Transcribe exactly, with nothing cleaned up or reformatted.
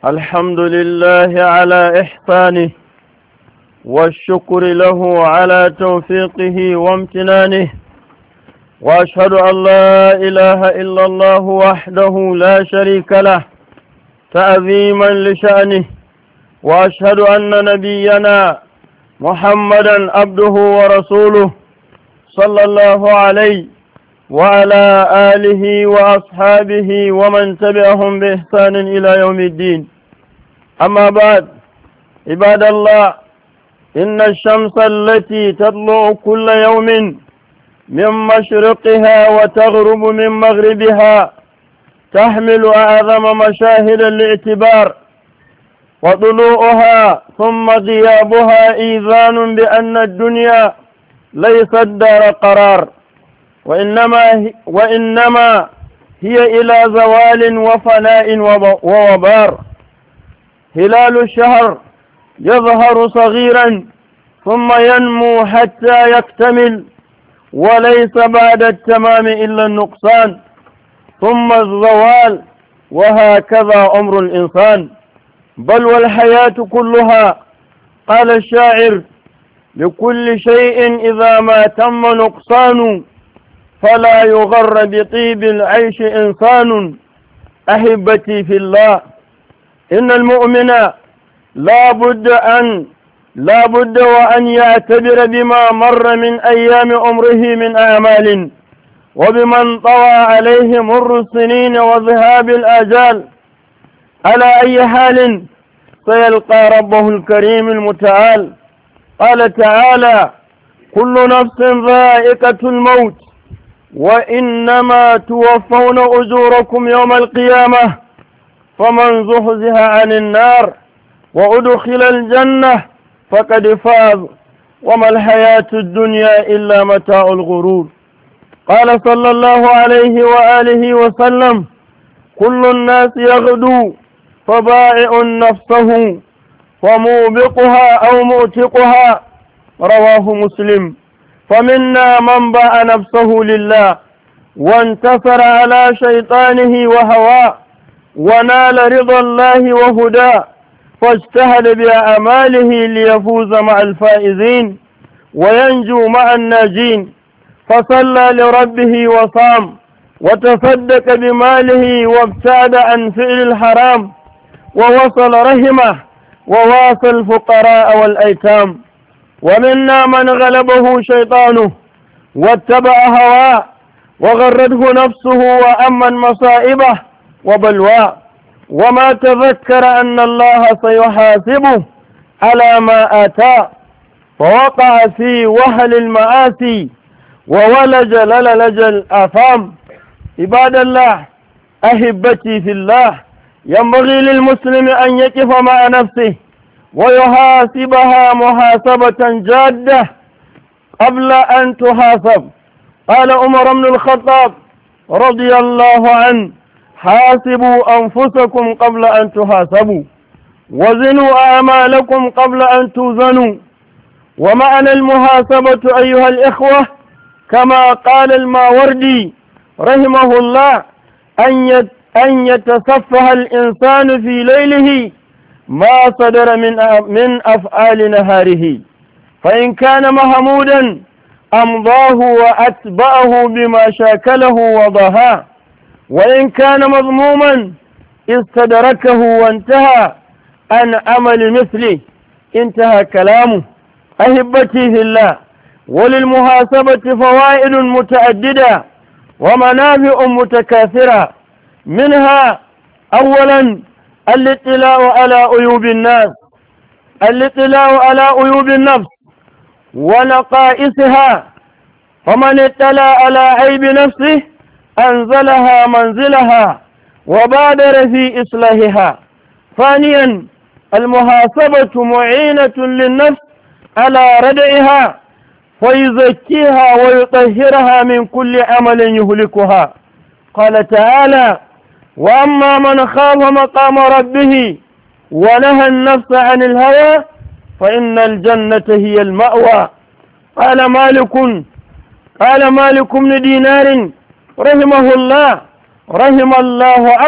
الحمد لله على إحسانه، والشكر له على توفيقه وامتنانه، وأشهد أن لا إله إلا الله وحده لا شريك له تعظيما لشأنه، وأشهد أن نبينا محمدا عبده ورسوله صلى الله عليه وعلى آله وأصحابه ومن تبعهم بإحسان إلى يوم الدين. أما بعد، عباد الله، إن الشمس التي تطلع كل يوم من مشرقها وتغرب من مغربها تحمل أعظم مشاهد الاعتبار، وطلوعها ثم غيابها إيذان بأن الدنيا ليست دار قرار، وإنما, وإنما هي إلى زوال وفناء ووبار. هلال الشهر يظهر صغيرا ثم ينمو حتى يكتمل، وليس بعد التمام إلا النقصان ثم الزوال، وهكذا أمر الإنسان بل والحياة كلها. قال الشاعر: لكل شيء إذا ما تم نقصان، فلا يغر بطيب العيش إنسان. أحبتي في الله، إن المؤمن لا بد أن لا بد وأن يعتبر بما مر من أيام عمره من أعمال، وبمن طوى عليه مر السنين وذهاب الآجال. على أي حال سيلقى ربه الكريم المتعال. قال تعالى: كل نفس ذائقة الموت، وإنما توفون أجوركم يوم القيامة، فمن زحزح عن النار وأدخل الجنة فقد فاز، وما الحياة الدنيا إلا متاع الغرور. قال صلى الله عليه وآله وسلم: كل الناس يغدو فبائع نفسه وموبقها أو موتقها، رواه مسلم. فمنا من باع نفسه لله وانتصر على شيطانه وهواه، ونال رضا الله وهداه، فاجتهد بأعماله ليفوز مع الفائزين وينجو مع الناجين، فصلى لربه وصام وتصدق بماله وابتعد عن فعل الحرام، ووصل رحمه وواصى الفقراء والأيتام. ومنا من غلبه شيطانه واتبع هواه وغرته نفسه وأمن مصائبه وبلواه، وما تذكر أن الله سيحاسبه على ما آتاه، فوقع في وهل المآسي وولج للج الآثام. عباد الله، أحبتي في الله، ينبغي للمسلم أن يقف مع نفسه ويحاسبها محاسبة جادة قبل أن تحاسب. قال عمر بن الخطاب رضي الله عنه: حاسبوا أنفسكم قبل أن تحاسبوا، وزنوا أعمالكم قبل أن توزنوا. ومعنى المحاسبة أيها الإخوة، كما قال الماوردي رحمه الله، أن أن يتصفح الإنسان في ليله ما صدر من من أفعال نهاره، فإن كان محمودا أمضاه وأتبعه بما شاكله وضاها، وإن كان مذموما استدركه وانتهى عن عمل مثله. انتهى كلامه. أحبتي في الله، وللمحاسبة فوائد متعددة ومنافع متكاثرة، منها: أولا الاطلاع على عيوب الناس الاطلاع على عيوب النفس ونقائصها، فمن اطلع على عيب نفسه أنزلها منزلها وبادر في إصلاحها. ثانيا المحاسبة معينة للنفس على ردعها، ويزكيها ويطهرها من كل عمل يهلكها. قال تعالى: وأما من خاف مقام ربه ونهى النفس عن الهوى فإن الجنة هي المأوى. قال مالك قال مالك بن دينار رحمه الله رحم الله